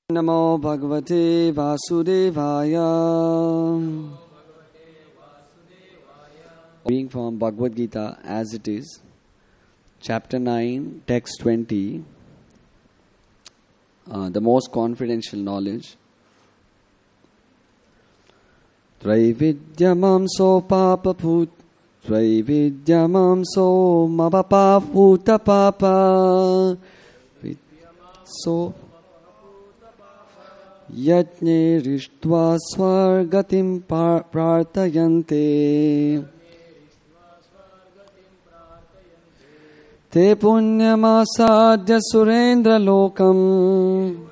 Namo Bhagavate Vasudevaya. Reading from Bhagavad Gita as it is, chapter 9, text 20, the most confidential knowledge. Traividyamam so papaput, Traividyamam so mapapaputa papa, so Yajne rishtva svargatim prartayante Te punyamasadya surendra lokam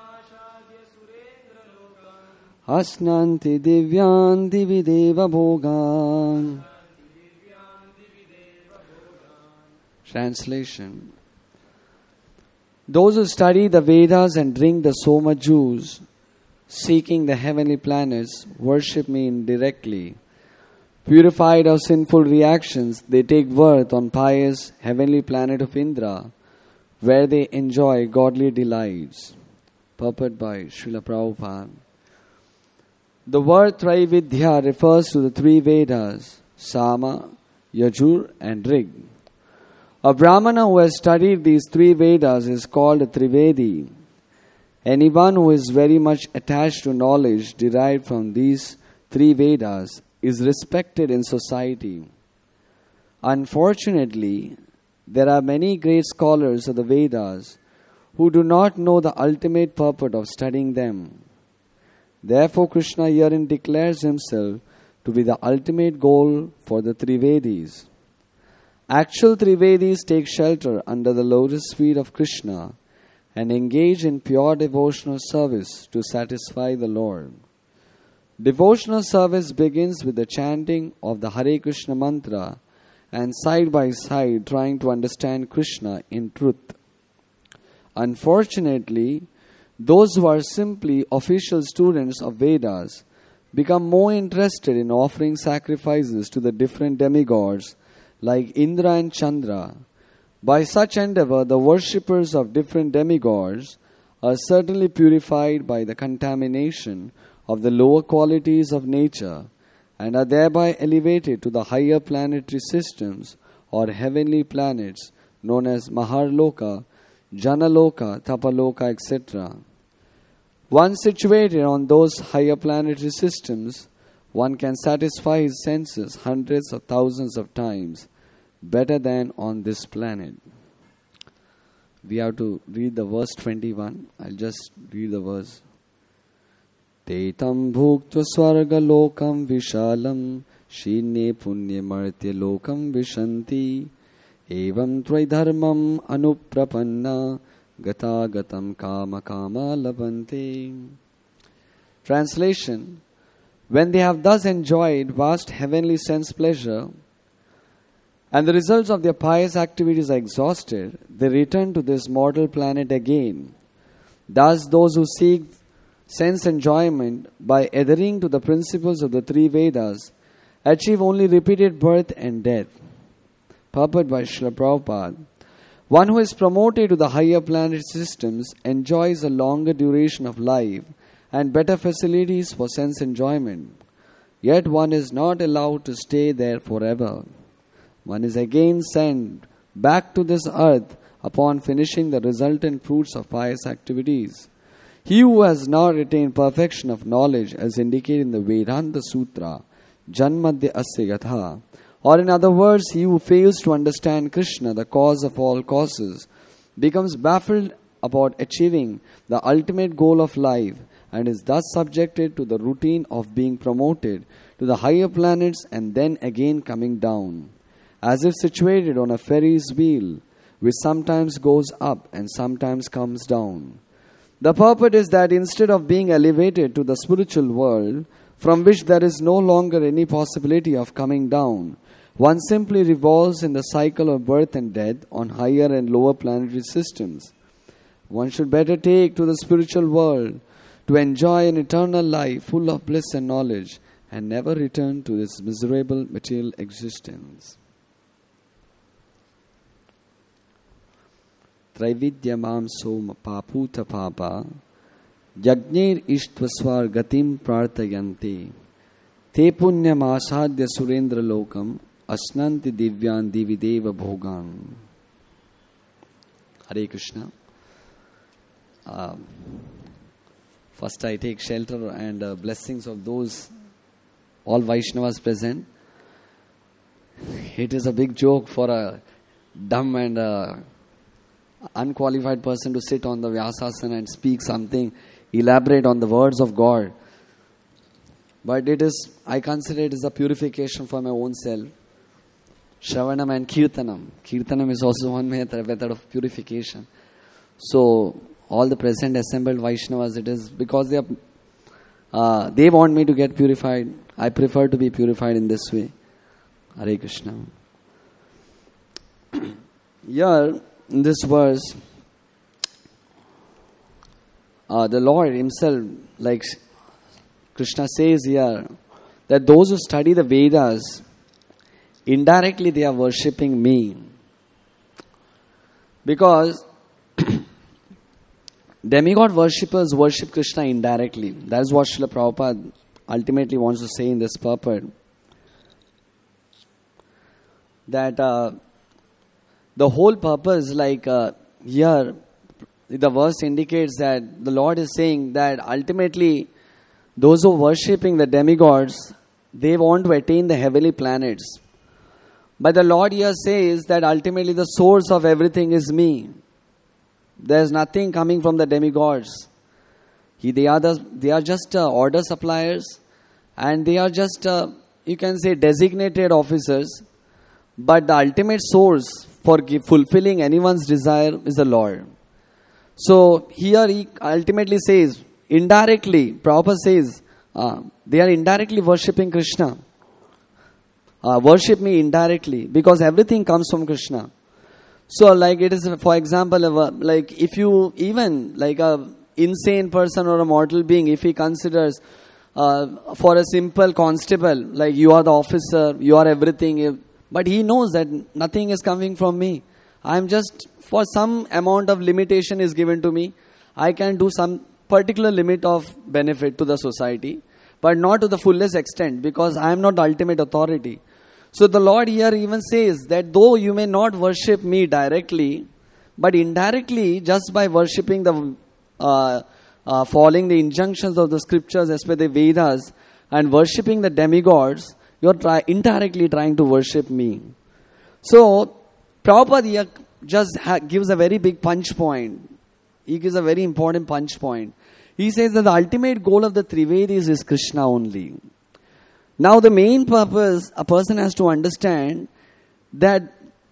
Asnanti divyan divideva bhogan. Translation. Those who study the Vedas and drink the Soma juice, seeking the heavenly planets, worship me indirectly. Purified of sinful reactions, they take birth on pious heavenly planet of Indra, where they enjoy godly delights. Purport by Srila Prabhupada. The word Traividya refers to the three Vedas, Sama, Yajur and Rig. A Brahmana who has studied these three Vedas is called a Trivedi. Anyone who is very much attached to knowledge derived from these three Vedas is respected in society. Unfortunately, there are many great scholars of the Vedas who do not know the ultimate purport of studying them. Therefore, Krishna herein declares himself to be the ultimate goal for the Trivedis. Actual Trivedis take shelter under the lotus feet of Krishna and engage in pure devotional service to satisfy the Lord. Devotional service begins with the chanting of the Hare Krishna mantra and side by side trying to understand Krishna in truth. Unfortunately, those who are simply official students of Vedas become more interested in offering sacrifices to the different demigods like Indra and Chandra. By such endeavor, the worshippers of different demigods are certainly purified by the contamination of the lower qualities of nature and are thereby elevated to the higher planetary systems or heavenly planets known as Maharloka, Janaloka, Tapaloka, etc. Once situated on those higher planetary systems, one can satisfy his senses hundreds of thousands of times better than on this planet. We have to read the verse 21. I'll just read the verse. Tetam bhuktva swarga lokam vishalam shine punye martya lokam vishanti evam tvaidharmam anuprapanna gata gatam kama kama labante. Translation. When they have thus enjoyed vast heavenly sense pleasure and the results of their pious activities are exhausted, they return to this mortal planet again. Thus, those who seek sense enjoyment by adhering to the principles of the three Vedas achieve only repeated birth and death. Purport by Srila Prabhupada. One who is promoted to the higher planet systems enjoys a longer duration of life and better facilities for sense enjoyment. Yet one is not allowed to stay there forever. One is again sent back to this earth upon finishing the resultant fruits of pious activities. He who has not attained perfection of knowledge, as indicated in the Vedanta Sutra, Janmadhya Asya Gatha, or in other words, he who fails to understand Krishna, the cause of all causes, becomes baffled about achieving the ultimate goal of life and is thus subjected to the routine of being promoted to the higher planets and then again coming down, as if situated on a Ferris wheel, which sometimes goes up and sometimes comes down. The purport is that instead of being elevated to the spiritual world, from which there is no longer any possibility of coming down, one simply revolves in the cycle of birth and death on higher and lower planetary systems. One should better take to the spiritual world to enjoy an eternal life full of bliss and knowledge and never return to this miserable material existence. Traividyamam soma paputa papa Yajnir Ishtvaswar Gatim Prarthayanti Te Punyam Asadya Surendra Lokam Asnanti Divyan Divideva Bhogan. Hare Krishna. First I take shelter and blessings of those all Vaishnavas present. It is a big joke for a dumb and unqualified person to sit on the Vyasasana and speak something, elaborate on the words of God. But I consider it as a purification for my own self. Shravanam and Kirtanam. Kirtanam is also one method of purification. So, all the present assembled Vaishnavas, it is because they want me to get purified. I prefer to be purified in this way. Hare Krishna. Here, in this verse, the Lord Himself, like Krishna says here, that those who study the Vedas, indirectly they are worshipping me. Because demigod worshippers worship Krishna indirectly. That is what Srila Prabhupada ultimately wants to say in this purport. That the whole purpose, here, the verse indicates that the Lord is saying that ultimately those who are worshipping the demigods, they want to attain the heavenly planets. But the Lord here says that ultimately the source of everything is me. There is nothing coming from the demigods. They are just order suppliers, and they are just, you can say, designated officers. But the ultimate source for fulfilling anyone's desire is the Lord. So here he ultimately says, indirectly, Prabhupada says, they are indirectly worshipping Krishna. Worship me indirectly, because everything comes from Krishna. So it is, for example, if you even, a insane person or a mortal being, if he considers for a simple constable, you are the officer, you are everything, but he knows that nothing is coming from me. I am just, for some amount of limitation is given to me, I can do some particular limit of benefit to the society, but not to the fullest extent, because I am not the ultimate authority. So the Lord here even says that though you may not worship me directly, but indirectly, just by worshipping following the injunctions of the scriptures, especially the Vedas, and worshipping the demigods, you are indirectly trying to worship me. So, Prabhupada here just gives a very big punch point. He gives a very important punch point. He says that the ultimate goal of the Trivedis is Krishna only. Now, the main purpose, a person has to understand that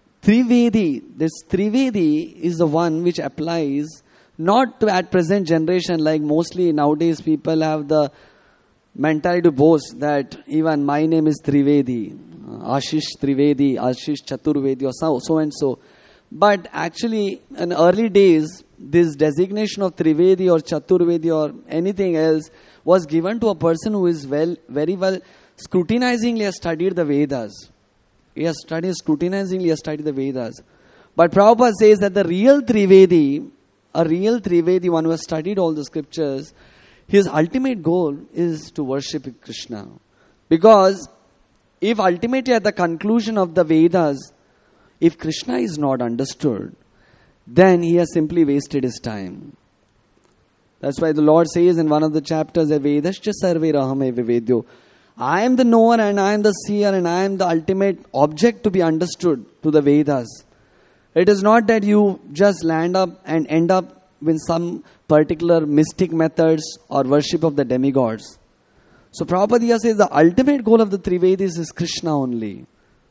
this Trivedi is the one which applies not to at present generation, like mostly nowadays people have the mentality to boast that even my name is Trivedi, Ashish Trivedi, Ashish Chaturvedi, or so and so. But actually, in early days, this designation of Trivedi or Chaturvedi or anything else was given to a person who is very well scrutinizingly has studied the Vedas. He has scrutinizingly studied the Vedas. But Prabhupada says that the real Trivedi, one who has studied all the scriptures, his ultimate goal is to worship Krishna. Because if ultimately at the conclusion of the Vedas, if Krishna is not understood, then he has simply wasted his time. That's why the Lord says in one of the chapters, Vedascha sarve rahame vivedyo. I am the knower and I am the seer and I am the ultimate object to be understood to the Vedas. It is not that you just land up and end up with some particular mystic methods or worship of the demigods. So Prabhupada says the ultimate goal of the Trivedis is Krishna only.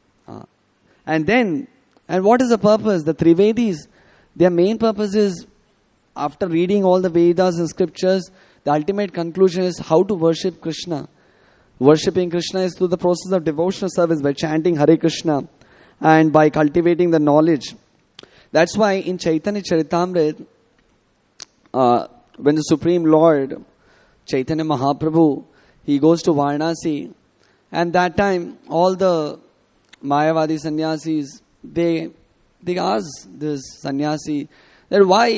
And what is the purpose? The Trivedis, their main purpose is, after reading all the Vedas and scriptures, the ultimate conclusion is how to worship Krishna. Worshipping Krishna is through the process of devotional service by chanting Hare Krishna and by cultivating the knowledge. That's why in Chaitanya Charitamrita, when the Supreme Lord, Chaitanya Mahaprabhu, he goes to Varanasi, and that time all the Mayavadi sannyasis, they ask this sannyasi that why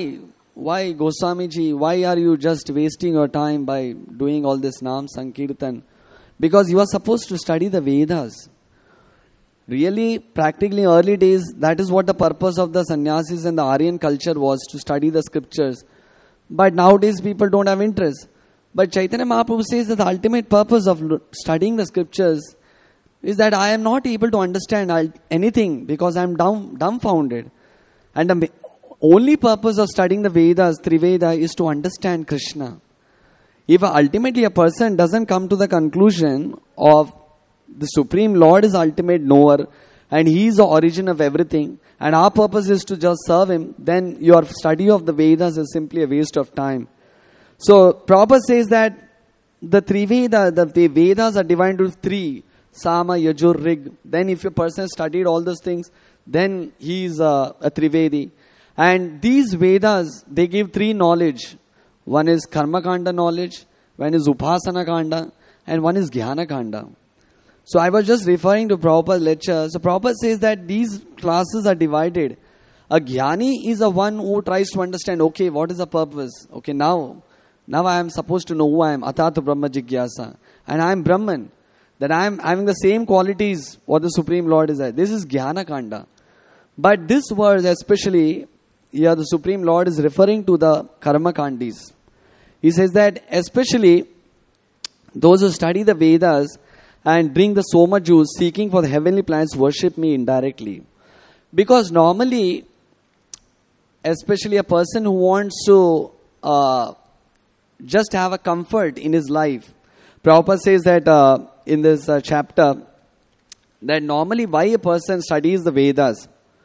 why Goswamiji, why are you just wasting your time by doing all this Nam Sankirtan? Because you are supposed to study the Vedas. Really, practically early days, that is what the purpose of the sannyasis and the Aryan culture was, to study the scriptures. But nowadays people don't have interest. But Chaitanya Mahaprabhu says that the ultimate purpose of studying the scriptures is that I am not able to understand anything because I am dumbfounded. And the only purpose of studying the Vedas, Triveda, is to understand Krishna. If ultimately a person doesn't come to the conclusion of the Supreme Lord is ultimate knower and He is the origin of everything, and our purpose is to just serve Him, then your study of the Vedas is simply a waste of time. So Prabhupada says that the Triveda, the Vedas are divided into three: Sama, Yajur, Rig. Then if a person has studied all those things, then he is a Trivedi. And these Vedas, they give three knowledge. One is Karma Kanda knowledge, one is Upasana Kanda, and one is Jnana Kanda. So I was just referring to Prabhupada's lecture. So Prabhupada says that these classes are divided. A Jnani is a one who tries to understand, okay, what is the purpose? Okay, now I am supposed to know who I am. Atata Brahma Jigyasa. And I am Brahman. That I am having the same qualities what the Supreme Lord is. This is Jnana Kanda. But this verse especially, here the Supreme Lord is referring to the Karma Kandis. He says that especially those who study the Vedas and bring the Soma juice seeking for the heavenly planets worship me indirectly. Because normally, especially a person who wants to just have a comfort in his life, Prabhupada says that in this chapter, that normally why a person studies the Vedas,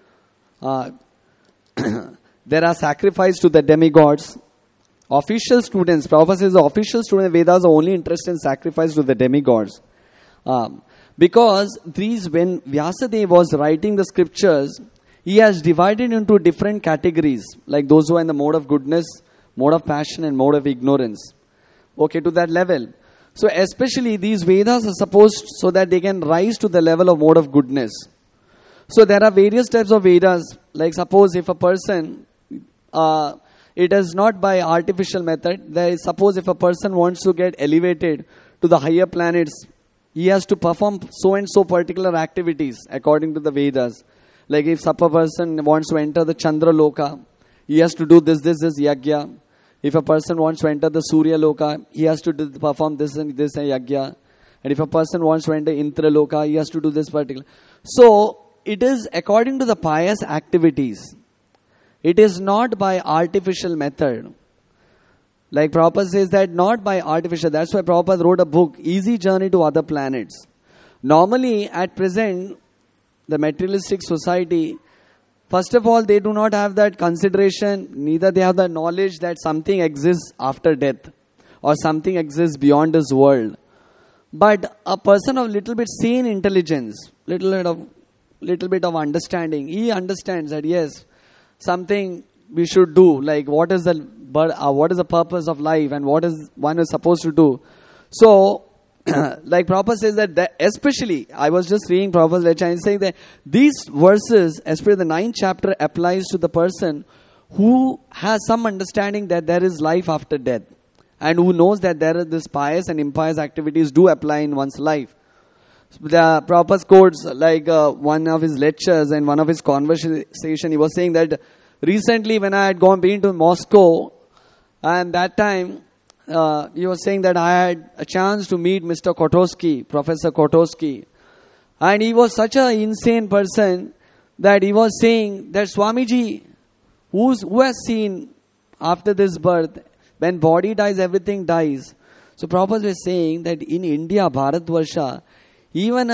there are sacrifices to the demigods. Official students, Prabhupada says the official students of Vedas are only interested in sacrifice to the demigods. Because when Vyasadeva was writing the scriptures, he has divided into different categories, like those who are in the mode of goodness, mode of passion, and mode of ignorance. Okay, to that level. So especially these Vedas are supposed so that they can rise to the level of mode of goodness. So there are various types of Vedas. Like suppose if a person, it is not by artificial method. Suppose if a person wants to get elevated to the higher planets, he has to perform so and so particular activities according to the Vedas. Like if a person wants to enter the Chandra Loka, he has to do this yagya. If a person wants to enter the Surya Loka, he has to perform this and yagya. And if a person wants to enter Indra Loka, he has to do this particular. So it is according to the pious activities. It is not by artificial method. Like Prabhupada says that not by artificial. That's why Prabhupada wrote a book, Easy Journey to Other Planets. Normally, at present, the materialistic society, first of all, they do not have that consideration, neither they have the knowledge that something exists after death or something exists beyond this world. But a person of little bit sane intelligence, little bit of understanding, he understands that yes, something we should do, like what is the purpose of life and what is one is supposed to do. So, like Prabhupada says that especially, I was just reading Prabhupada's lecture and saying that these verses, especially the 9th chapter, applies to the person who has some understanding that there is life after death and who knows that there are this pious and impious activities do apply in one's life. The Prabhupada's quotes, like one of his lectures and one of his conversation, he was saying that recently when I had been to Moscow, and that time he was saying that I had a chance to meet Mr. Kotosky, Professor Kotosky, and he was such an insane person that he was saying that Swamiji, who has seen after this birth, when body dies, everything dies. So Prabhupada was saying that in India, Bharatvarsha, even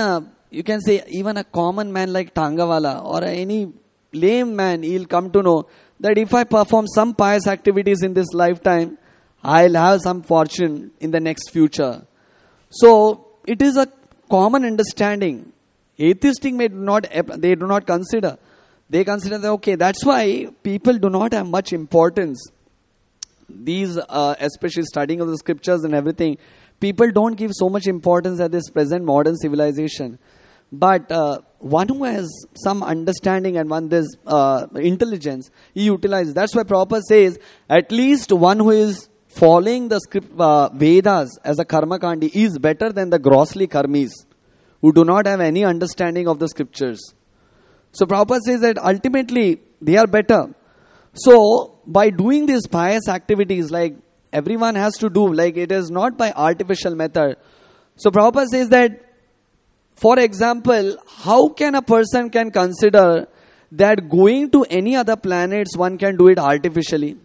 a common man like Tangawala or any lame man, he'll come to know that if I perform some pious activities in this lifetime, I'll have some fortune in the next future. So it is a common understanding. Atheistic do not consider. They consider that okay, that's why people do not have much importance. These, especially studying of the scriptures and everything, people don't give so much importance at this present modern civilization. But one who has some understanding and one this intelligence, he utilizes. That's why Prabhupada says, at least one who is following the script, Vedas as a karmakandi is better than the grossly karmis, who do not have any understanding of the scriptures. So Prabhupada says that ultimately they are better. So by doing these pious activities, like everyone has to do, like it is not by artificial method. So Prabhupada says that, for example, how can a person can consider that going to any other planets one can do it artificially?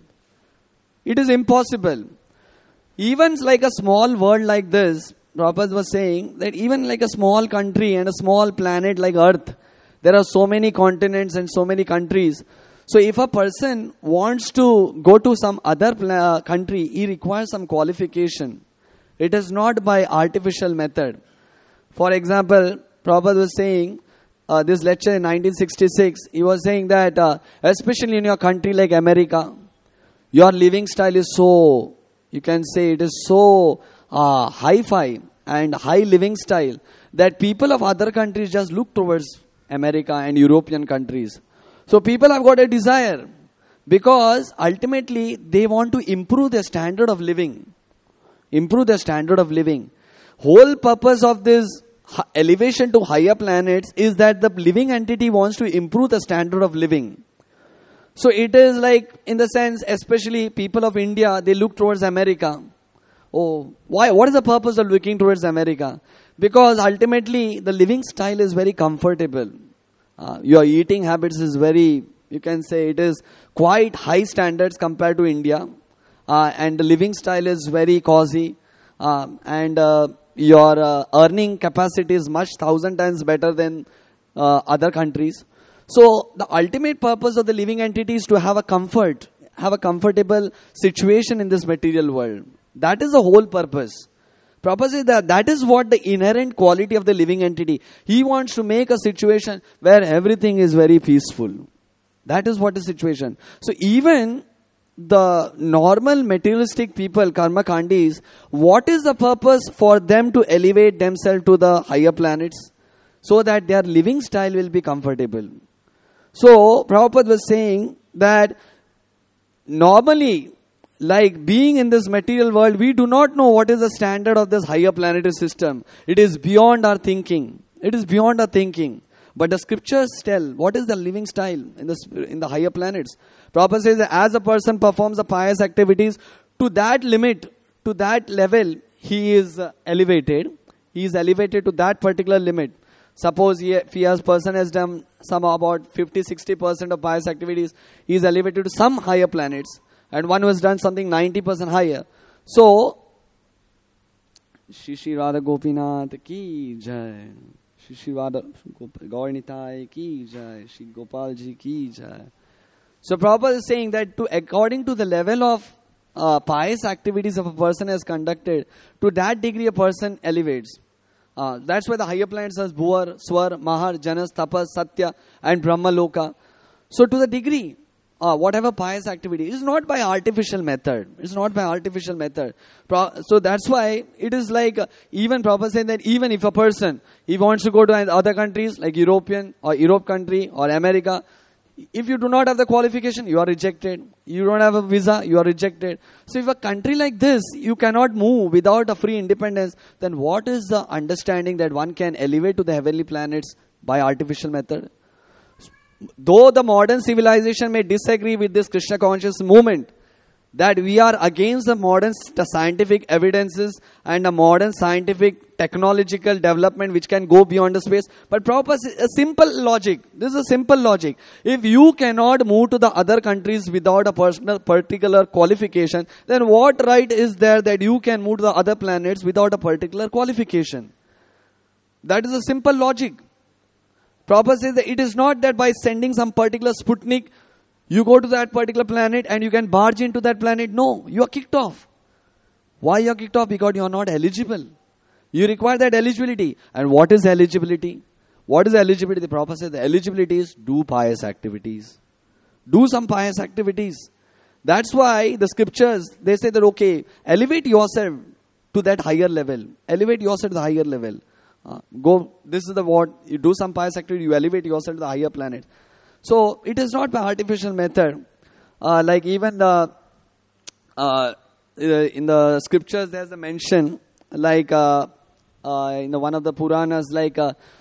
It is impossible. Even like a small world like this, Prabhupada was saying that even like a small country and a small planet like Earth, there are so many continents and so many countries. So if a person wants to go to some other country, he requires some qualification. It is not by artificial method. For example, Prabhupada was saying, this lecture in 1966, he was saying that especially in your country like America, your living style is so, you can say it is so hi-fi and high living style that people of other countries just look towards America and European countries. So people have got a desire because ultimately they want to improve their standard of living. Improve their standard of living. Whole purpose of this elevation to higher planets is that the living entity wants to improve the standard of living. So it is like, in the sense, especially people of India, they look towards America. Oh, why? What is the purpose of looking towards America? Because ultimately the living style is very comfortable. Your eating habits is very, you can say it is quite high standards compared to India. And the living style is very cozy. And your earning capacity is much 1,000 times better than other countries. So the ultimate purpose of the living entity is to have a comfortable situation in this material world. That is the whole purpose. Prabhupada says that is what the inherent quality of the living entity. He wants to make a situation where everything is very peaceful. That is what the situation. So even the normal materialistic people, karma kandis, what is the purpose for them to elevate themselves to the higher planets? So that their living style will be comfortable. So Prabhupada was saying that normally, like being in this material world, we do not know what is the standard of this higher planetary system. It is beyond our thinking. It is beyond our thinking. But the scriptures tell what is the living style in the higher planets. Prabhupada says that as a person performs the pious activities, to that limit, to that level, he is elevated. He is elevated to that particular limit. Suppose if a person has done some about 50-60% of pious activities, he is elevated to some higher planets. And one who has done something 90% higher. So, Shri Radha Gopinath ki jai. Shri Radha Gaur Nitai ki jai. Shri Gopal ji ki jai. So Prabhupada is saying that according to the level of pious activities of a person has conducted, to that degree a person elevates. That's why the higher planets are Bhuvar, Swar, Mahar, Janas, Tapas, Satya and Brahma Loka. So to the degree, whatever pious activity, it is not by artificial method. It's not by artificial method. So that's why it is like, even Prabhupada saying that even if a person, he wants to go to other countries like European or Europe country or America, if you do not have the qualification, you are rejected. You don't have a visa, you are rejected. So if a country like this, you cannot move without a free independence, then what is the understanding that one can elevate to the heavenly planets by artificial method? Though the modern civilization may disagree with this Krishna conscious movement, that we are against the modern scientific evidences and the modern scientific technological development which can go beyond the space. But Prabhupada is a simple logic. This is a simple logic. If you cannot move to the other countries without a particular qualification, then what right is there that you can move to the other planets without a particular qualification? That is a simple logic. Prabhupada says that it is not that by sending some particular Sputnik, you go to that particular planet and you can barge into that planet. No, you are kicked off. Why you are kicked off? Because you are not eligible. You require that eligibility. And what is eligibility? What is eligibility? The Prabhupada says the eligibility is do pious activities. Do some pious activities. That's why the scriptures, they say that okay, elevate yourself to that higher level. Elevate yourself to the higher level. This is the what you do some pious activity, you elevate yourself to the higher planet. So it is not by artificial method. Like even in the scriptures, there's a mention like in one of the Puranas, like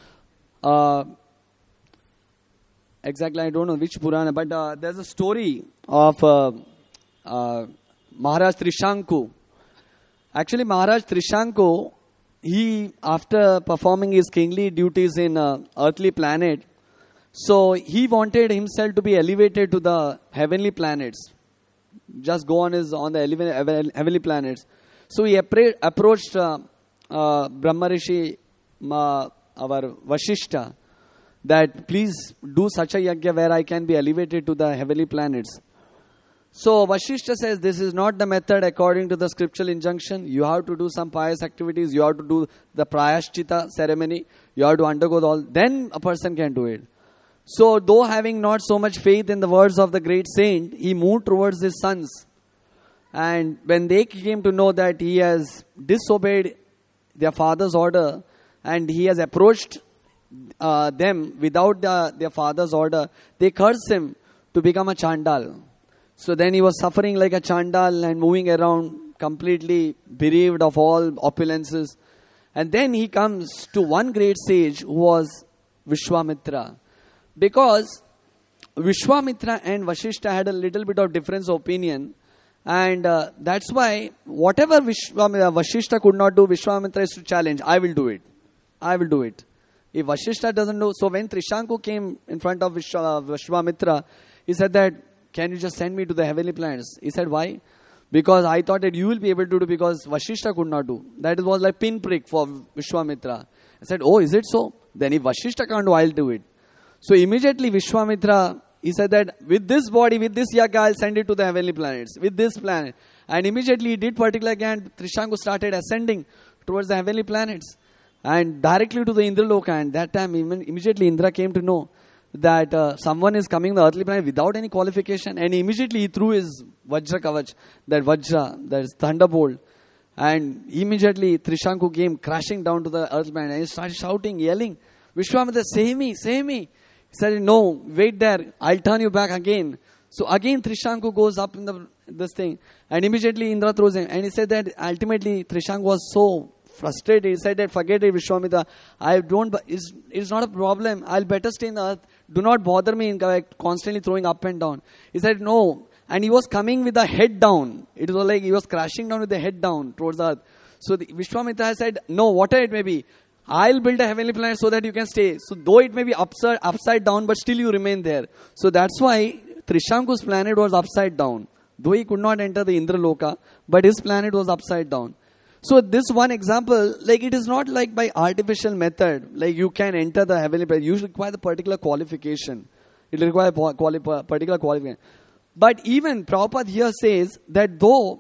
exactly I don't know which Purana, but there's a story of Maharaj Trishanku. Actually, Maharaj Trishanku, he, after performing his kingly duties in earthly planet, so he wanted himself to be elevated to the heavenly planets. Just go on the heavenly planets. So he approached Brahma Rishi, our Vashishta, that please do such a yajna where I can be elevated to the heavenly planets. So Vashishta says this is not the method according to the scriptural injunction. You have to do some pious activities. You have to do the prayashchita ceremony. You have to undergo all. Then a person can do it. So though having not so much faith in the words of the great saint, he moved towards his sons. And when they came to know that he has disobeyed their father's order and he has approached them without their father's order, they cursed him to become a Chandal. So then he was suffering like a Chandal and moving around completely bereaved of all opulences. And then he comes to one great sage who was Vishwamitra. Because Vishwamitra and Vashishta had a little bit of difference of opinion. And that's why whatever Vashishta could not do, Vishwamitra is to challenge. I will do it. I will do it. If Vashishta doesn't do, so when Trishanku came in front of Vishwamitra, he said that, can you just send me to the heavenly planets? He said, why? Because I thought that you will be able to do because Vashishta could not do. That was like pinprick for Vishwamitra. I said, oh, is it so? Then if Vashishta can't do, I'll do it. So immediately Vishwamitra, he said that with this body, with this yaga, I'll send it to the heavenly planets. With this planet. And immediately he did particular again. Trishanku started ascending towards the heavenly planets. And directly to the Indraloka. And that time immediately Indra came to know that someone is coming to the earthly planet without any qualification. And immediately he threw his Vajra Kavach, that Vajra, that is thunderbolt. And immediately Trishanku came crashing down to the earthly planet. And he started shouting, yelling, Vishwamitra, save me, save me. He said, no, wait there, I'll turn you back again. So again Trishanku goes up in this thing. And immediately Indra throws him. And he said that ultimately Trishanku was so frustrated. He said that forget it, Vishwamitra. It's not a problem. I'll better stay in the earth. Do not bother me in constantly throwing up and down. He said no. And he was coming with the head down. It was like he was crashing down with the head down towards the earth. So Vishwamitra said, no, whatever it may be, I'll build a heavenly planet so that you can stay. So though it may be upside down, but still you remain there. So that's why Trishanku's planet was upside down. Though he could not enter the Indraloka, but his planet was upside down. So this one example, like it is not like by artificial method, like you can enter the heavenly planet. You require the particular qualification. It requires particular qualification. But even Prabhupada here says that though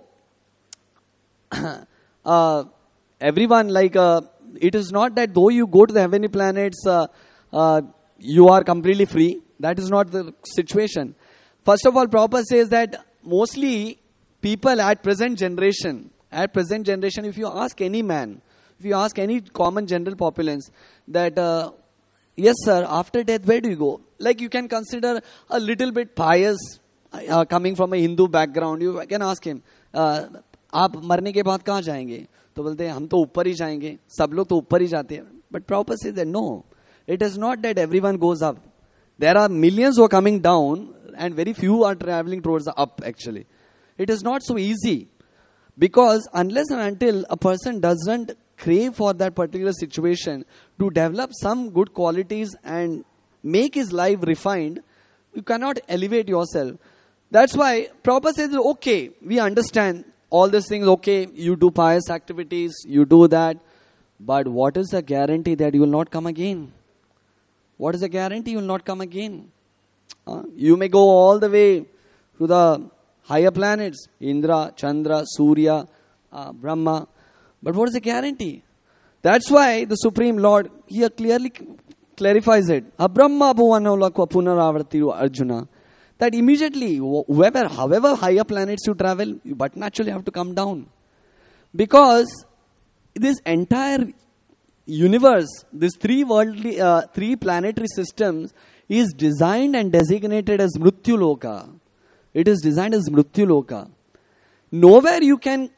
everyone it is not that though you go to the heavenly planets, you are completely free. That is not the situation. First of all, Prabhupada says that mostly people at present generation, if you ask any man, if you ask any common general populace that, yes sir, after death, where do you go? Like you can consider a little bit pious, coming from a Hindu background, you can ask him, आप मरने के बाद कहाँ जाएंगे? तो बोलते हैं हम तो ऊपर ही जाएंगे, सब लोग तो ऊपर ही जाते हैं. But Prabhupada says that no, it is not that everyone goes up. There are millions who are coming down and very few are traveling towards the up actually. It is not so easy. Because unless and until a person doesn't crave for that particular situation to develop some good qualities and make his life refined, you cannot elevate yourself. That's why Prabhupada says, okay, we understand all these things, okay, you do pious activities, you do that, but what is the guarantee that you will not come again? What is the guarantee you will not come again? You may go all the way to the higher planets, Indra, Chandra, Surya, Brahma. But what is the guarantee? That's why the Supreme Lord here clearly clarifies it. Abrahma bhuvanolakva punaravartiru Arjuna. That immediately, however higher planets you travel, you but naturally have to come down. Because this entire universe, this three planetary systems is designed and designated as Mrityu Loka. It is designed as Mrityu Loka. Nowhere you can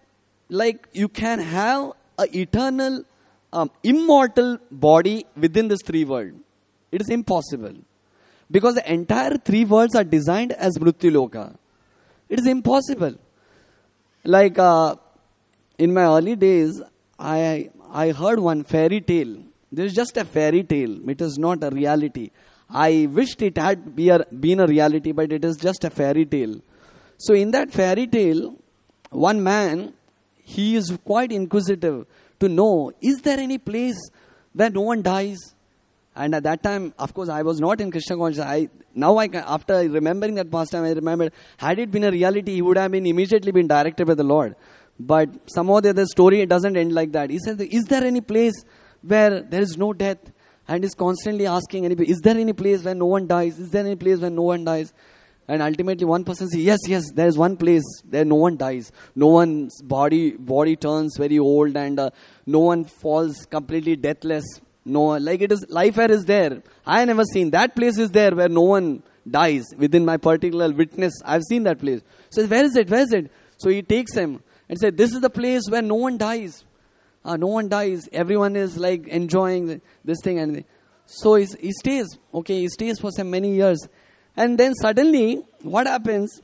have an eternal, immortal body within this three world. It is impossible. Because the entire three worlds are designed as Mrityu Loka. It is impossible. Like in my early days, I heard one fairy tale. This is just a fairy tale. It is not a reality. I wished it had been a reality, but it is just a fairy tale. So in that fairy tale, one man, he is quite inquisitive to know, is there any place where no one dies? And at that time, of course, I was not in Krishna consciousness. After remembering that past time, I remembered, had it been a reality, he would have been immediately been directed by the Lord. But somehow the story doesn't end like that. He says, is there any place where there is no death? And is constantly asking, is there any place where no one dies? Is there any place where no one dies? And ultimately one person says, yes, there is one place where no one dies. No one's body turns very old and no one falls completely deathless. No, like it is, life air is there. I have never seen. That place is there where no one dies. Within my particular witness, I have seen that place. So where is it? So he takes him and says, this is the place where no one dies. No one dies. Everyone is like enjoying this thing. And so he stays. Okay, he stays for so many years. And then suddenly, what happens?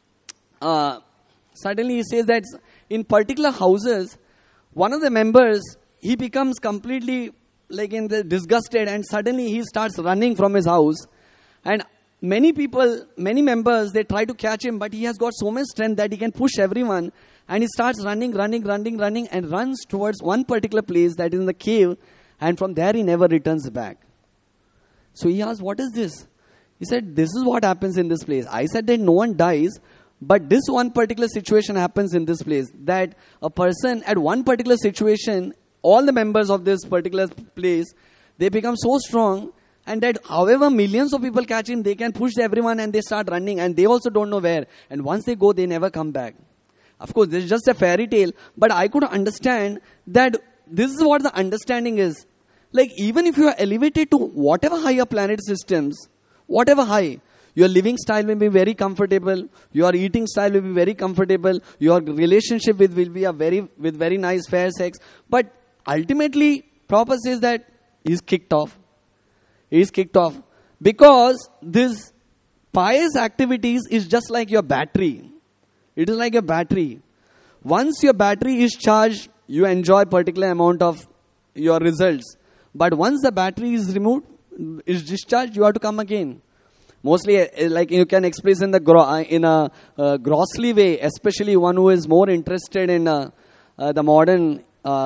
Suddenly he says that in particular houses, one of the members, he becomes completely disgusted, and suddenly he starts running from his house. And many members, they try to catch him, but he has got so much strength that he can push everyone. And he starts running, and runs towards one particular place that is in the cave. And from there he never returns back. So he asked, what is this? He said, this is what happens in this place. I said that no one dies, but this one particular situation happens in this place. That a person at one particular situation, all the members of this particular place, they become so strong, and that however millions of people catch him, they can push everyone and they start running, and they also don't know where. And once they go, they never come back. Of course, this is just a fairy tale, but I could understand that this is what the understanding is. Like, even if you are elevated to whatever higher planet systems, whatever high, your living style will be very comfortable, your eating style will be very comfortable, your relationship will be with very nice fair sex, but ultimately, Prabhupada says that he is kicked off. He is kicked off because this pious activities is just like your battery. It is like a battery. Once your battery is charged, you enjoy particular amount of your results. But once the battery is removed, is discharged, you have to come again. Mostly, like you can express in a grossly way, especially one who is more interested in the modern,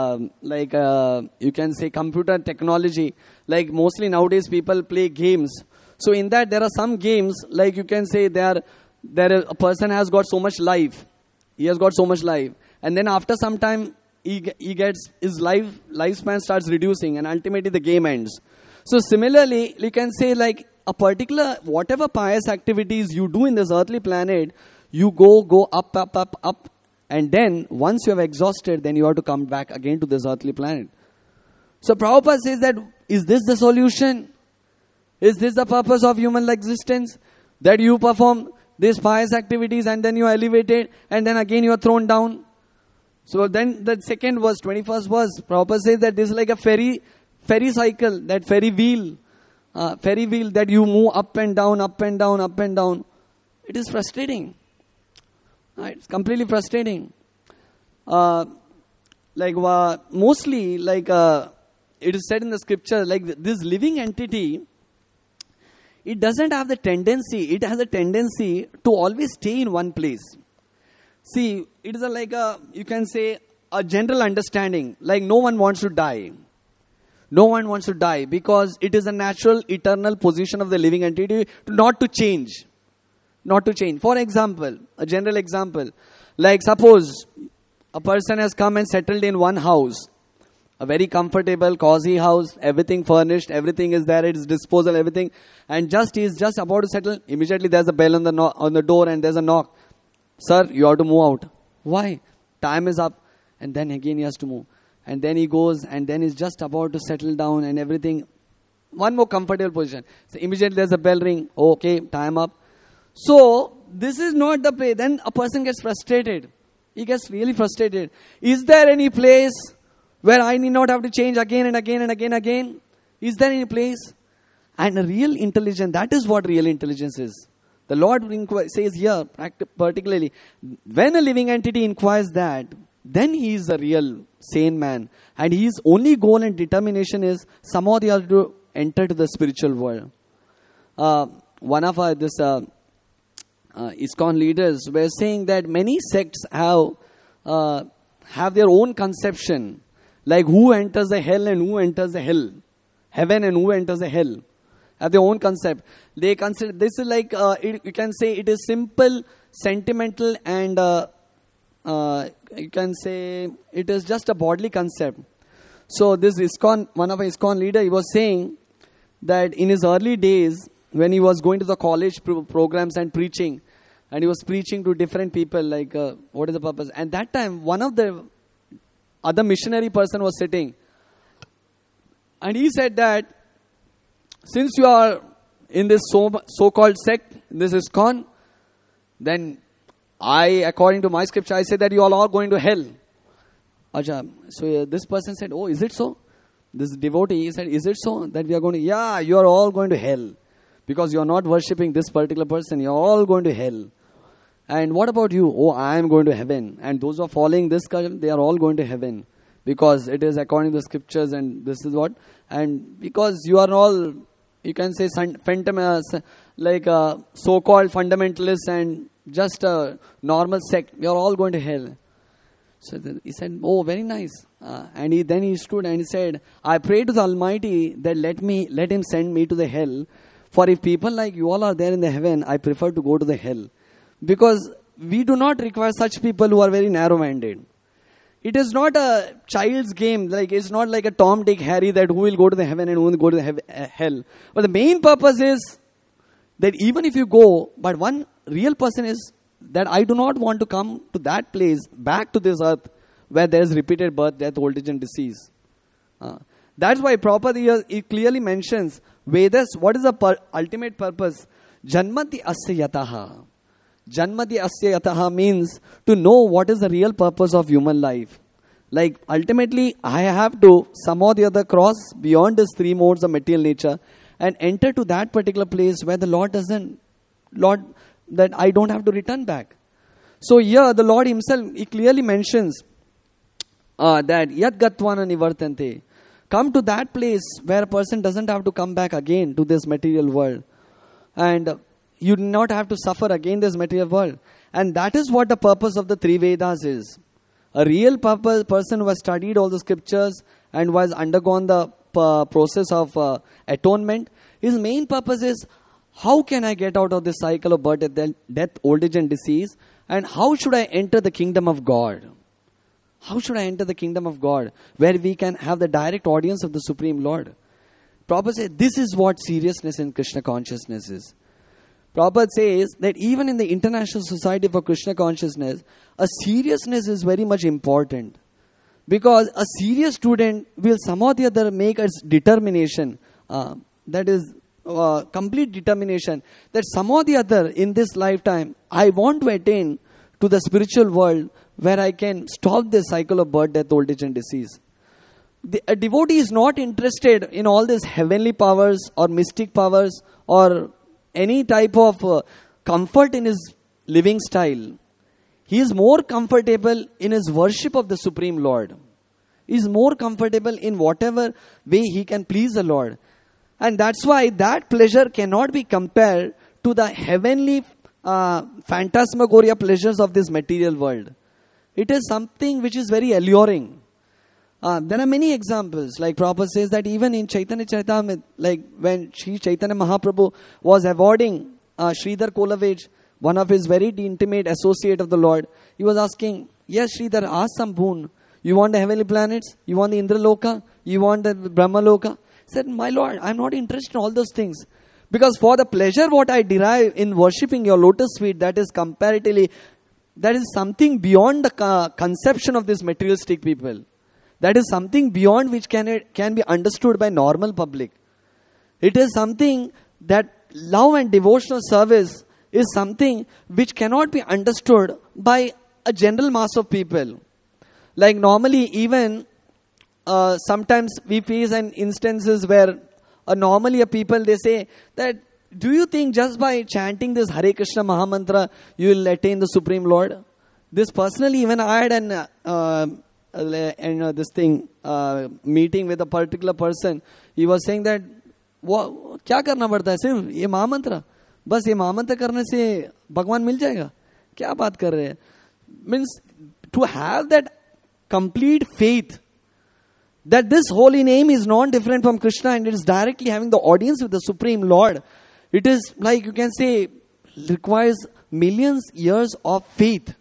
you can say computer technology. Like mostly nowadays people play games. So in that there are some games, like you can say a person has got so much life. He has got so much life. And then after some time, he gets his lifespan starts reducing, and ultimately the game ends. So similarly, you can say like a particular, whatever pious activities you do in this earthly planet, you go up. And then once you have exhausted, then you have to come back again to this earthly planet. So Prabhupada says that, is this the solution? Is this the purpose of human existence? That you perform these pious activities and then you are elevated and then again you are thrown down. So then the second verse, 21st verse, Prabhupada says that this is like a ferry cycle, that ferry wheel that you move up and down. It is frustrating. It's completely frustrating. Mostly, it is said in the scripture, like this living entity, it doesn't have the tendency, it has a tendency to always stay in one place. See, it is you can say, a general understanding, like no one wants to die. No one wants to die because it is a natural, eternal position of the living entity not to change. Not to change. For example, a general example, like suppose a person has come and settled in one house, a very comfortable, cozy house, everything furnished, everything is there, it is disposal, everything, and he is just about to settle, immediately there's a bell on the door and there's a knock. Sir, you have to move out. Why? Time is up. And then again he has to move. And then he goes and then he's just about to settle down and everything. One more comfortable position. So immediately there's a bell ring. Okay, time up. So this is not the place. Then a person gets frustrated. He gets really frustrated. Is there any place where I need not have to change again and again and again? Is there any place? And a real intelligence, that is what real intelligence is. The Lord says here, particularly, when a living entity inquires that, then he is a real sane man. And his only goal and determination is somehow they are to enter to the spiritual world. One of ISKCON leaders were saying that many sects have their own conception, like who enters the hell and who enters the hell, heaven and who enters the hell, have their own concept. They consider this is like you can say it is simple, sentimental, and you can say it is just a bodily concept. So this ISKCON, one of our ISKCON leader, he was saying that in his early days, when he was going to the college programs and preaching, and he was preaching to different people, like what is the purpose? And that time, one of the other missionary person was sitting, and he said that since you are in this so-called sect, this ISKCON, then according to my scripture, I say that you all are going to hell. So this person said, oh, is it so? This devotee, he said, is it so that we are going to, yeah, you are all going to hell. Because you are not worshipping this particular person, you are all going to hell. And what about you? Oh, I am going to heaven. And those who are following this culture, they are all going to heaven. Because it is according to the scriptures and this is what. And because you are all, you can say, like so-called fundamentalists and just a normal sect, you are all going to hell. So he said, oh, very nice. And then he stood and he said, I pray to the Almighty that let him send me to the hell. For if people like you all are there in the heaven, I prefer to go to the hell. Because we do not require such people who are very narrow-minded. It is not a child's game. Like it's not like a Tom, Dick, Harry that who will go to the heaven and who will go to the hell. But the main purpose is that even if you go, but one real person is that I do not want to come to that place, back to this earth, where there is repeated birth, death, old age and disease. That's why Prabhupada he clearly mentions Vedas, what is the ultimate purpose? Janmati asya yataha. Janmati asya yataha means to know what is the real purpose of human life. Like ultimately I have to some or the other cross beyond these three modes of material nature and enter to that particular place where the Lord that I don't have to return back. So here the Lord himself, he clearly mentions that yat gatvana nivartante. Come to that place where a person doesn't have to come back again to this material world. And you do not have to suffer again this material world. And that is what the purpose of the three Vedas is. A real person who has studied all the scriptures and who has undergone the process of atonement, his main purpose is, how can I get out of this cycle of birth, death, old age and disease? And how should I enter the kingdom of God? How should I enter the kingdom of God, where we can have the direct audience of the Supreme Lord? Prabhupada says, this is what seriousness in Krishna consciousness is. Prabhupada says that even in the International Society for Krishna Consciousness, a seriousness is very much important. Because a serious student will somehow or the other make a determination, that is complete determination, that somehow or the other in this lifetime, I want to attain to the spiritual world where I can stop this cycle of birth, death, old age and disease. A devotee is not interested in all these heavenly powers or mystic powers or any type of comfort in his living style. He is more comfortable in his worship of the Supreme Lord. He is more comfortable in whatever way he can please the Lord. And that's why that pleasure cannot be compared to the heavenly phantasmagoria pleasures of this material world. It is something which is very alluring. There are many examples. Like Prabhupada says that even in Chaitanya Charitamrita, like when Sri Chaitanya Mahaprabhu was awarding Sridhar Kolavej, one of his very intimate associate of the Lord, he was asking, yes Sridhar, ask some boon. You want the heavenly planets? You want the Indraloka? You want the Brahmaloka? He said, my Lord, I am not interested in all those things. Because for the pleasure what I derive in worshipping your lotus feet, that is comparatively, that is something beyond the conception of these materialistic people. That is something beyond which can be understood by normal public. It is something that love and devotional service is something which cannot be understood by a general mass of people. Like normally even sometimes we face an instances where normally a people they say that, do you think just by chanting this Hare Krishna Mahamantra you will attain the Supreme Lord? This personally, even I had this thing meeting with a particular person. He was saying that क्या करना पड़ता है, सिर्फ ये महामंत्र, बस ये महामंत्र करने से भगवान मिल जाएगा, क्या बात कर रहे हैं? Means to have that complete faith that this holy name is not different from Krishna and it is directly having the audience with the Supreme Lord. It is like you can say requires millions years of faith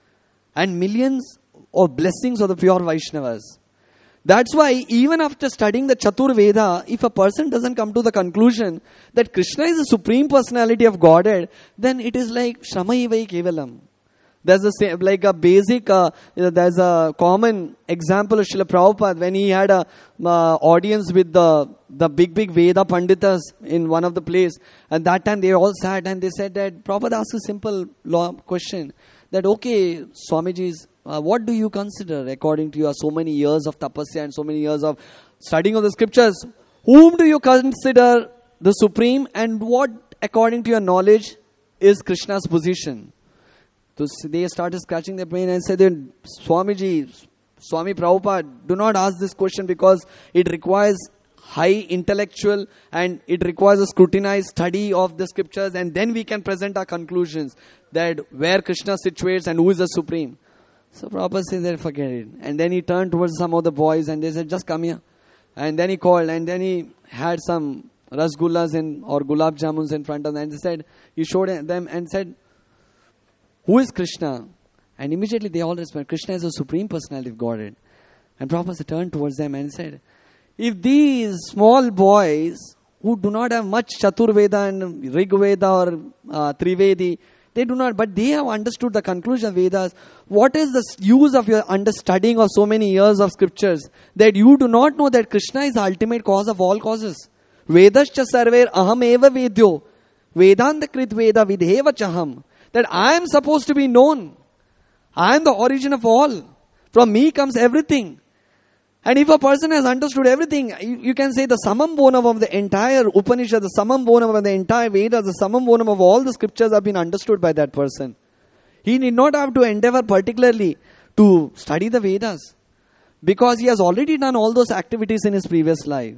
and millions of blessings of the pure Vaishnavas. That's why even after studying the Chatur Veda, if a person doesn't come to the conclusion that Krishna is the Supreme Personality of Godhead, then it is like Shramai Kevalam. There's a basic, there's a common example of Srila Prabhupada when he had a audience with the big Veda Panditas in one of the place. And that time they all sat and they said that Prabhupada asked a simple question that, okay, Swamiji's, what do you consider according to your so many years of tapasya and so many years of studying of the scriptures? Whom do you consider the supreme and what according to your knowledge is Krishna's position? So they started scratching their brain and said, Swami Prabhupada, do not ask this question because it requires high intellectual and it requires a scrutinized study of the scriptures, and then we can present our conclusions that where Krishna situates and who is the supreme. So Prabhupada said that forget it. And then he turned towards some of the boys and they said, just come here. And then he called and then he had some rasgullas or gulab jamuns in front of them. And he said, he showed them and said, who is Krishna? And immediately they all responded, Krishna is the Supreme Personality of Godhead. And Prabhupada turned towards them and said, if these small boys who do not have much Chatur Veda and Rig Veda or Trivedi, they do not, but they have understood the conclusion of Vedas. What is the use of your understudying of so many years of scriptures that you do not know that Krishna is the ultimate cause of all causes? Vedascha sarver aham eva vedyo Vedanta krit veda vidheva chaham. That I am supposed to be known. I am the origin of all. From me comes everything. And if a person has understood everything, you can say the samam bonam of the entire Upanishad, the samam bonam of the entire Vedas, the samam bonam of all the scriptures have been understood by that person. He need not have to endeavor particularly to study the Vedas, because he has already done all those activities in his previous life.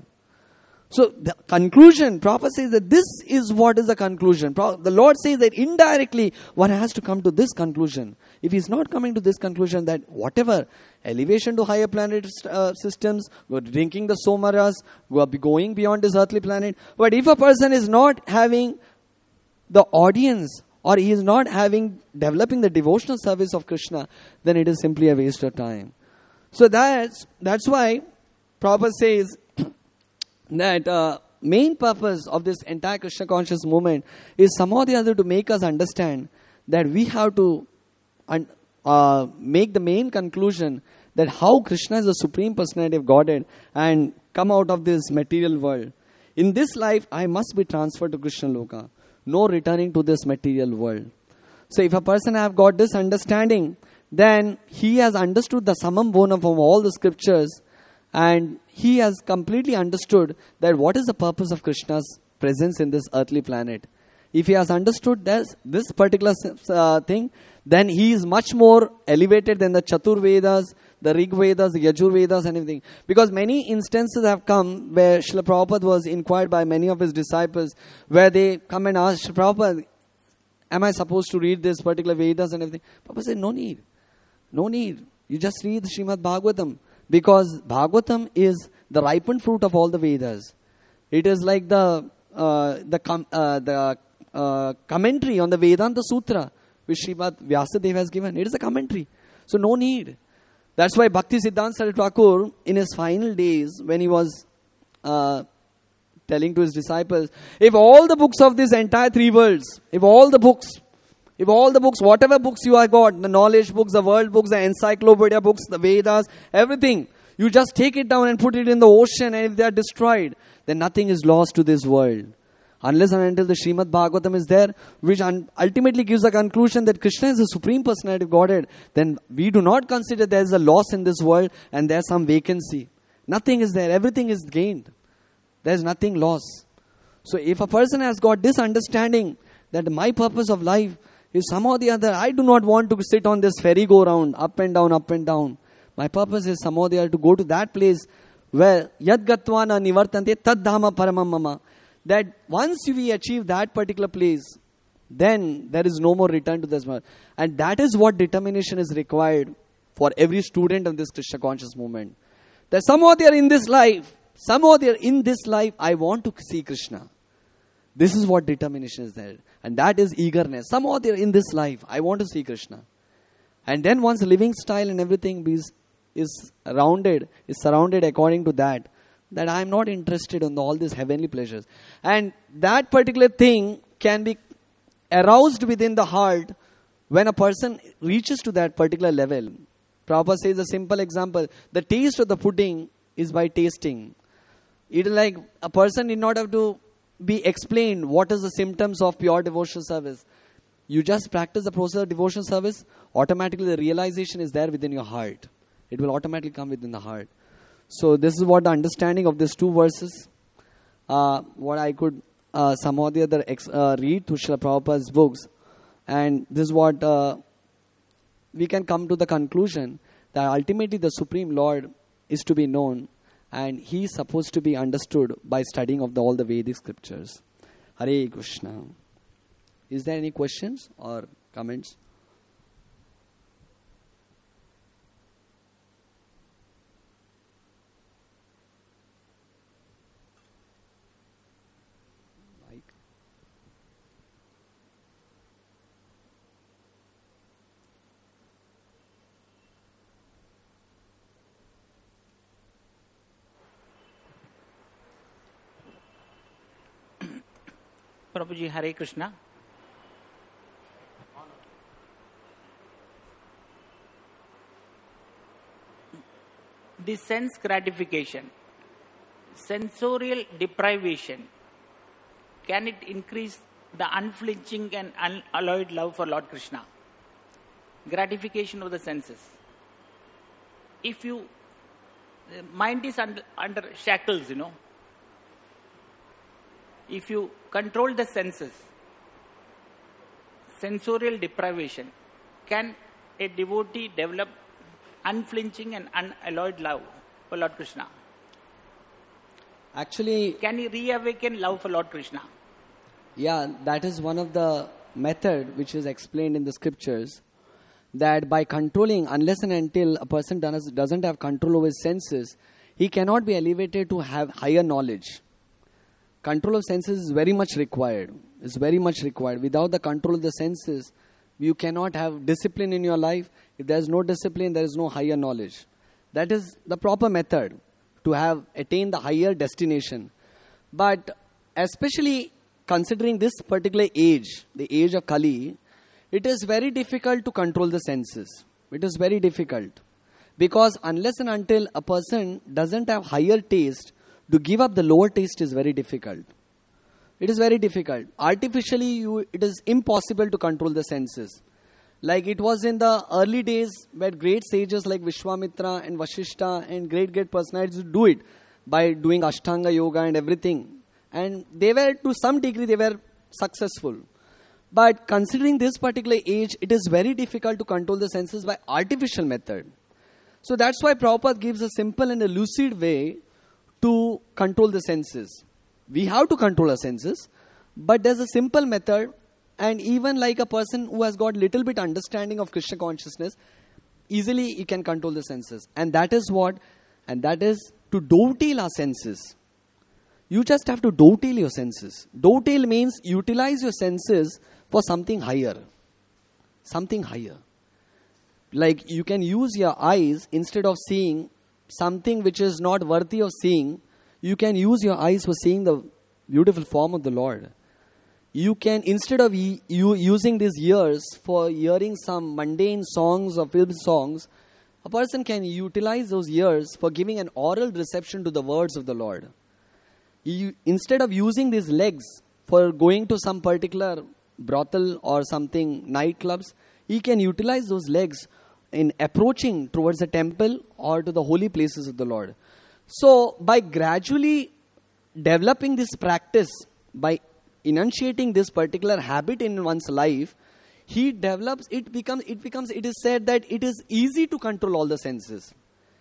So the conclusion, Prabhupada says that this is what is the conclusion. The Lord says that indirectly one has to come to this conclusion. If he is not coming to this conclusion, that whatever elevation to higher planet systems, drinking the somaras, going beyond this earthly planet. But if a person is not having the audience or he is not developing the devotional service of Krishna, then it is simply a waste of time. So that's why Prabhupada says that main purpose of this entire Krishna conscious movement is somehow or the other to make us understand that we have to make the main conclusion that how Krishna is the Supreme Personality of Godhead and come out of this material world. In this life, I must be transferred to Krishna Loka. No returning to this material world. So if a person have got this understanding, then he has understood the samam bonam from all the scriptures, and he has completely understood that what is the purpose of Krishna's presence in this earthly planet. If he has understood this particular thing, then he is much more elevated than the Chatur Vedas, the Rig Vedas, the Yajur Vedas and everything. Because many instances have come where Srila Prabhupada was inquired by many of his disciples, where they come and ask, Srila Prabhupada, am I supposed to read this particular Vedas and everything? Prabhupada said, no need. No need. You just read the Srimad Bhagavatam. Because Bhagavatam is the ripened fruit of all the Vedas. It is like the commentary on the Vedanta Sutra which Srimad Vyasadeva has given. It is a commentary. So no need. That's why Bhakti Siddhanta Saraswati Thakur, in his final days, when he was telling to his disciples, if all the books of this entire three worlds, if all the books, whatever books you have got, the knowledge books, the world books, the encyclopedia books, the Vedas, everything, You just take it down and put it in the ocean, and if they are destroyed, then nothing is lost to this world. Unless and until the Srimad Bhagavatam is there, which ultimately gives the conclusion that Krishna is the Supreme Personality of Godhead, then we do not consider there is a loss in this world and there is some vacancy. Nothing is there. Everything is gained. There is nothing lost. So if a person has got this understanding that my purpose of life is somehow or the other, I do not want to sit on this ferry-go-round, up and down, up and down. My purpose is somehow or the other to go to that place where yad gatva na nivartante tad dhama paramam mama. That once we achieve that particular place, then there is no more return to this world. And that is what determination is required for every student of this Krishna conscious movement. That somehow they are in this life, I want to see Krishna. This is what determination is there. And that is eagerness. Somehow they are in this life, I want to see Krishna. And then one's living style and everything is surrounded according to that I am not interested in all these heavenly pleasures. And that particular thing can be aroused within the heart when a person reaches to that particular level. Prabhupada says a simple example. The taste of the pudding is by tasting. It is like a person need not have to be explained what is the symptoms of pure devotional service. You just practice the process of devotional service, automatically the realization is there within your heart. It will automatically come within the heart. So this is what the understanding of these two verses, what I could somehow or the other read through Srila Prabhupada's books. And this is what we can come to the conclusion that ultimately the Supreme Lord is to be known and He is supposed to be understood by studying of all the Vedic scriptures. Hare Krishna. Is there any questions or comments? Prabhuji, Hare Krishna. The sense gratification, sensorial deprivation, can it increase the unflinching and unalloyed love for Lord Krishna? Gratification of the senses. If you, mind is under shackles, If you control the senses, sensorial deprivation, can a devotee develop unflinching and unalloyed love for Lord Krishna? Actually, can he reawaken love for Lord Krishna? Yeah, that is one of the method which is explained in the scriptures, that by controlling, unless and until a person doesn't have control over his senses, he cannot be elevated to have higher knowledge. Control of senses is very much required. It's very much required. Without the control of the senses, you cannot have discipline in your life. If there is no discipline, there is no higher knowledge. That is the proper method to have attained the higher destination. But especially considering this particular age, the age of Kali, it is very difficult to control the senses. It is very difficult. Because unless and until a person doesn't have higher taste, to give up the lower taste is very difficult. It is very difficult. Artificially, it is impossible to control the senses. Like it was in the early days where great sages like Vishwamitra and Vashishta and great personalities do it by doing Ashtanga Yoga and everything. And they were, to some degree, they were successful. But considering this particular age, it is very difficult to control the senses by artificial method. So that's why Prabhupada gives a simple and a lucid way to control the senses. We have to control our senses, but there's a simple method, and even like a person who has got little bit understanding of Krishna consciousness, easily he can control the senses. And that is what? And that is to dovetail our senses. You just have to dovetail your senses. Dovetail means utilize your senses for something higher. Something higher. Like you can use your eyes instead of seeing something which is not worthy of seeing. You can use your eyes for seeing the beautiful form of the Lord. You can, instead of you using these ears for hearing some mundane songs or film songs, A person can utilize those years for giving an oral reception to the words of the Lord. Instead of using these legs for going to some particular brothel or something, nightclubs, he can utilize those legs in approaching towards the temple or to the holy places of the Lord. So, by gradually developing this practice, by enunciating this particular habit in one's life, he develops, it is said that it is easy to control all the senses.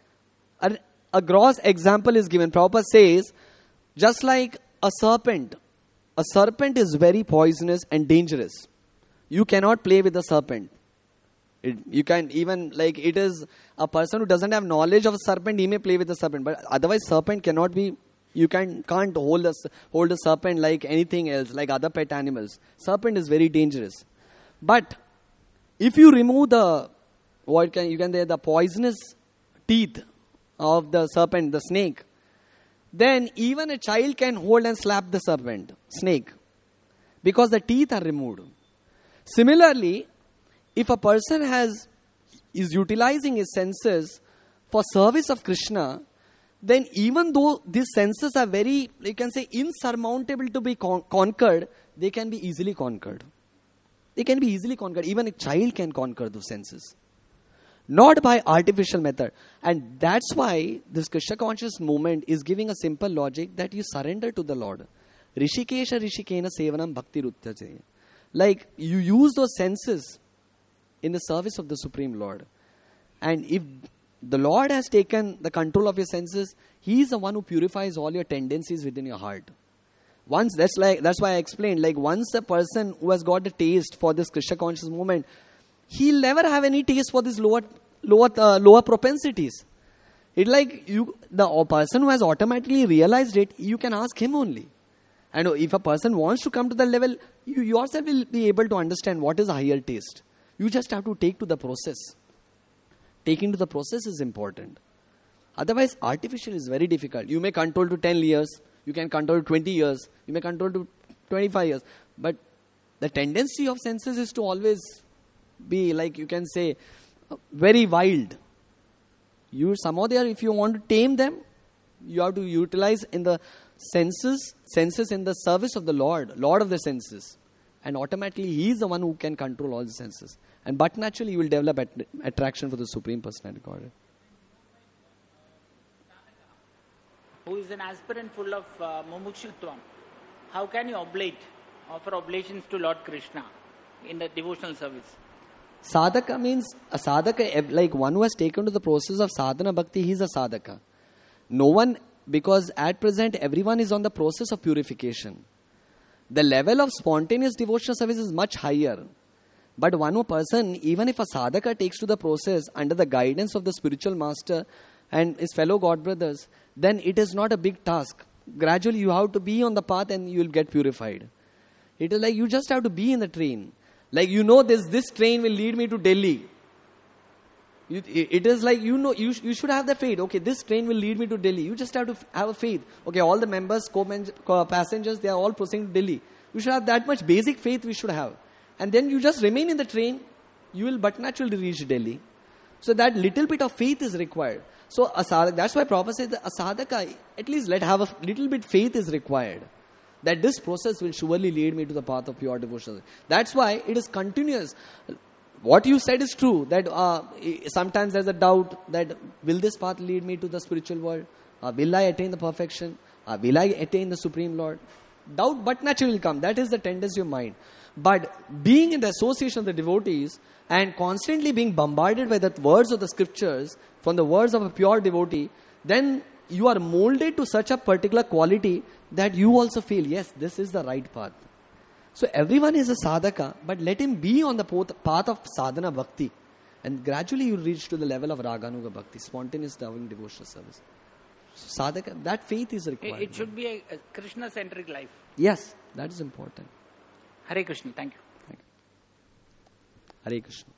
A gross example is given. Prabhupada says, just like a serpent is very poisonous and dangerous. You cannot play with a serpent. You can even, like, it is a person who doesn't have knowledge of a serpent, he may play with a serpent. But otherwise, serpent cannot be, you can't hold a serpent like anything else, like other pet animals. Serpent is very dangerous. But if you remove the poisonous teeth of the serpent, the snake, then even a child can hold and slap the snake, because the teeth are removed. Similarly, if a person is utilizing his senses for service of Krishna, then even though these senses are very, you can say, insurmountable to be conquered, they can be easily conquered. They can be easily conquered. Even a child can conquer those senses. Not by artificial method. And that's why this Krishna conscious movement is giving a simple logic that you surrender to the Lord. Rishikesha Rishikena Sevanam Bhakti Rutyaje. Like, you use those senses in the service of the Supreme Lord. And if the Lord has taken the control of your senses, He is the one who purifies all your tendencies within your heart. That's why I explained, like, once a person who has got a taste for this Krishna conscious movement, he'll never have any taste for these lower propensities. It's like the person who has automatically realized it, you can ask him only. And if a person wants to come to the level, you yourself will be able to understand what is a higher taste. You just have to take to the process. Taking to the process is important. Otherwise, artificial is very difficult. You may control to 10 years, you can control to 20 years, you may control to 25 years. But the tendency of senses is to always be, like, you can say, very wild. If you want to tame them, you have to utilize in the senses in the service of the Lord of the senses. And automatically, He is the one who can control all the senses. But naturally, you will develop attraction for the Supreme Personality of Godhead. Who is an aspirant full of mumukshutvam, how can you offer oblations to Lord Krishna in the devotional service? Sadhaka means a sadhaka, like one who has taken to the process of sadhana bhakti, he is a sadhaka. No one, because at present everyone is on the process of purification. The level of spontaneous devotional service is much higher. But one person, even if a sadhaka takes to the process under the guidance of the spiritual master and his fellow God brothers, then it is not a big task. Gradually you have to be on the path and you will get purified. It is like you just have to be in the train. Like, this train will lead me to Delhi. It is like, you should have the faith. Okay, this train will lead me to Delhi. You just have to have a faith. Okay, all the members, passengers, they are all proceeding to Delhi. You should have that much basic faith we should have. And then you just remain in the train. You will but naturally reach Delhi. So that little bit of faith is required. So that's why Prabhupada says that a sadhaka, at least let have a little bit faith is required. That this process will surely lead me to the path of pure devotion. That's why it is continuous. What you said is true, that sometimes there's a doubt that will this path lead me to the spiritual world? Will I attain the perfection? Will I attain the Supreme Lord? Doubt but naturally will come. That is the tendency of mind. But being in the association of the devotees and constantly being bombarded by the words of the scriptures, from the words of a pure devotee, then you are molded to such a particular quality that you also feel, yes, this is the right path. So everyone is a sadhaka, but let him be on the path of sadhana bhakti. And gradually you reach to the level of raganuga bhakti, spontaneous loving devotional service. So sadhaka, that faith is required. It should be a Krishna-centric life. Yes, that is important. Hare Krishna, thank you. Hare Krishna.